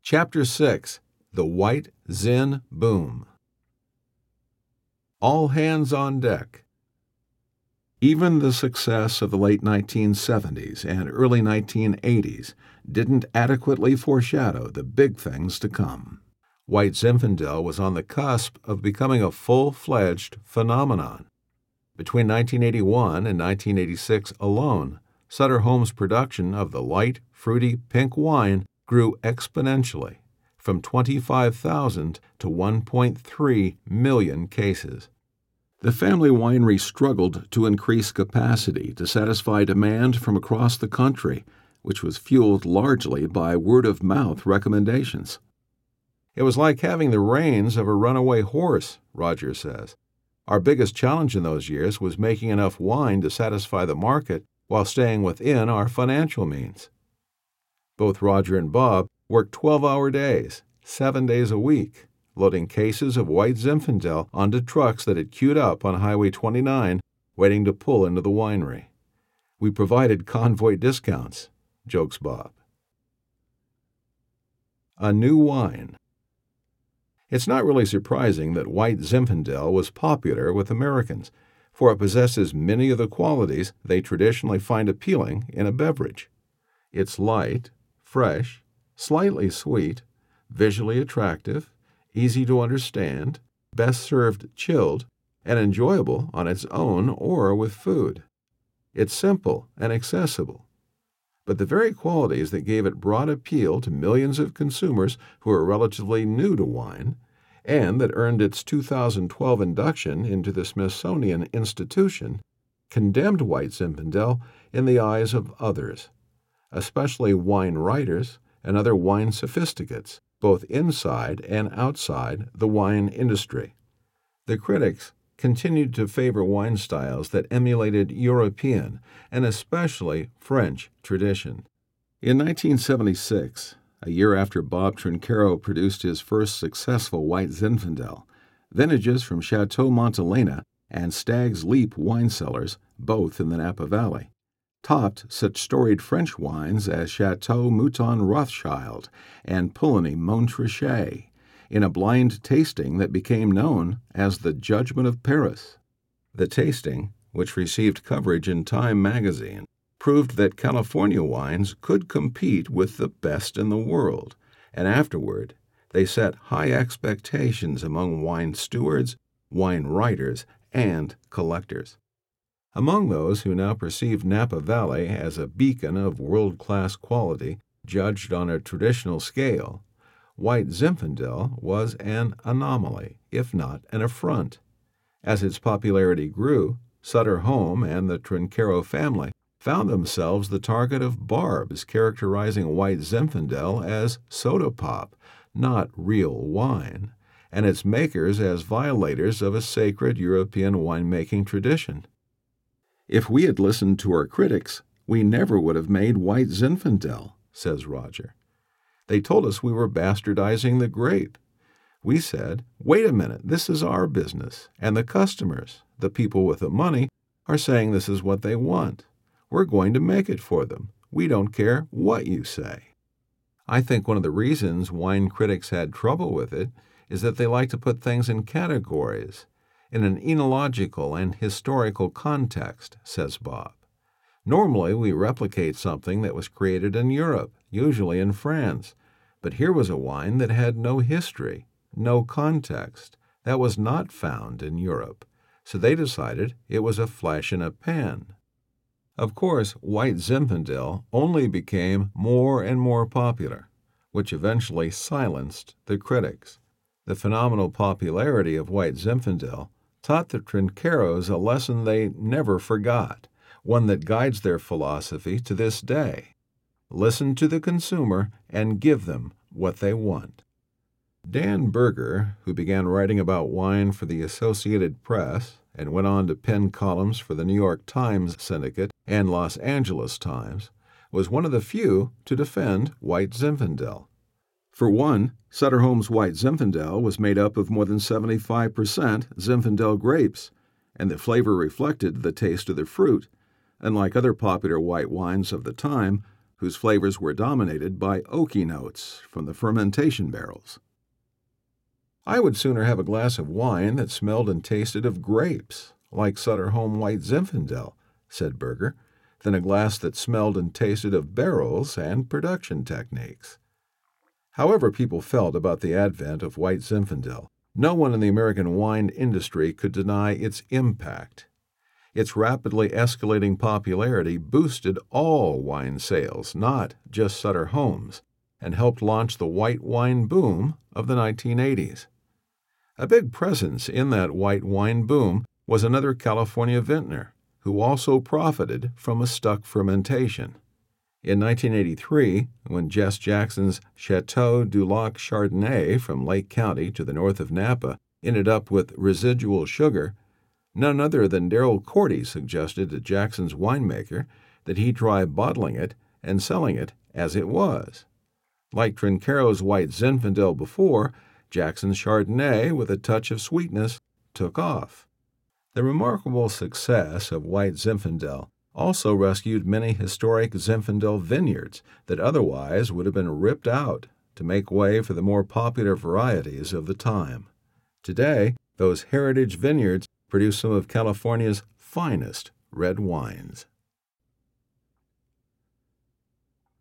Chapter 6. The White Zin Boom. All hands on deck. Even the success of the late 1970s and early 1980s didn't adequately foreshadow the big things to come. White Zinfandel was on the cusp of becoming a full-fledged phenomenon. Between 1981 and 1986 alone, Sutter Home's production of the light, fruity pink wine grew exponentially, from 25,000 to 1.3 million cases. The family winery struggled to increase capacity to satisfy demand from across the country, which was fueled largely by word-of-mouth recommendations. It was like having the reins of a runaway horse, Roger says. Our biggest challenge in those years was making enough wine to satisfy the market while staying within our financial means. Both Roger and Bob worked 12-hour days, 7 days a week, loading cases of White Zinfandel onto trucks that had queued up on Highway 29, waiting to pull into the winery. We provided convoy discounts, jokes Bob. A new wine. It's not really surprising that White Zinfandel was popular with Americans, for it possesses many of the qualities they traditionally find appealing in a beverage. It's light, fresh, slightly sweet, visually attractive, easy to understand, best served chilled, and enjoyable on its own or with food. It's simple and accessible. But the very qualities that gave it broad appeal to millions of consumers who are relatively new to wine, and that earned its 2012 induction into the Smithsonian Institution, condemned White Zinfandel in the eyes of others, especially wine writers and other wine sophisticates, both inside and outside the wine industry. The critics continued to favor wine styles that emulated European and especially French tradition. In 1976, a year after Bob Trinchero produced his first successful White Zinfandel, vintages from Chateau Montelena and Stag's Leap wine cellars, both in the Napa Valley, topped such storied French wines as Chateau Mouton Rothschild and Puligny Montrachet in a blind tasting that became known as the Judgment of Paris. The tasting, which received coverage in Time magazine, proved that California wines could compete with the best in the world, and afterward they set high expectations among wine stewards, wine writers, and collectors. Among those who now perceived Napa Valley as a beacon of world-class quality judged on a traditional scale, White Zinfandel was an anomaly, if not an affront. As its popularity grew, Sutter Home and the Trinchero family found themselves the target of barbs characterizing White Zinfandel as soda pop, not real wine, and its makers as violators of a sacred European winemaking tradition. If we had listened to our critics, we never would have made White Zinfandel, says Roger. They told us we were bastardizing the grape. We said, wait a minute, this is our business, and the customers, the people with the money, are saying this is what they want. We're going to make it for them. We don't care what you say. I think one of the reasons wine critics had trouble with it is that they like to put things in categories, in an enological and historical context, says Bob. Normally, we replicate something that was created in Europe, usually in France, but here was a wine that had no history, no context, that was not found in Europe, so they decided it was a flash in a pan. Of course, White Zinfandel only became more and more popular, which eventually silenced the critics. The phenomenal popularity of White Zinfandel taught the Trincheros a lesson they never forgot, one that guides their philosophy to this day. Listen to the consumer and give them what they want. Dan Berger, who began writing about wine for the Associated Press and went on to pen columns for the New York Times Syndicate and Los Angeles Times, was one of the few to defend White Zinfandel. For one, Sutter Home's White Zinfandel was made up of more than 75% Zinfandel grapes, and the flavor reflected the taste of the fruit, unlike other popular white wines of the time, whose flavors were dominated by oaky notes from the fermentation barrels. I would sooner have a glass of wine that smelled and tasted of grapes, like Sutter Home White Zinfandel, said Berger, than a glass that smelled and tasted of barrels and production techniques. However people felt about the advent of White Zinfandel, no one in the American wine industry could deny its impact. Its rapidly escalating popularity boosted all wine sales, not just Sutter Home's, and helped launch the white wine boom of the 1980s. A big presence in that white wine boom was another California vintner, who also profited from a stuck fermentation. In 1983, when Jess Jackson's Chateau du Lac Chardonnay from Lake County to the north of Napa ended up with residual sugar, none other than Darrell Cordy suggested to Jackson's winemaker that he try bottling it and selling it as it was. Like Trincaro's White Zinfandel before, Jackson's Chardonnay, with a touch of sweetness, took off. The remarkable success of White Zinfandel also rescued many historic Zinfandel vineyards that otherwise would have been ripped out to make way for the more popular varieties of the time. Today, those heritage vineyards produce some of California's finest red wines.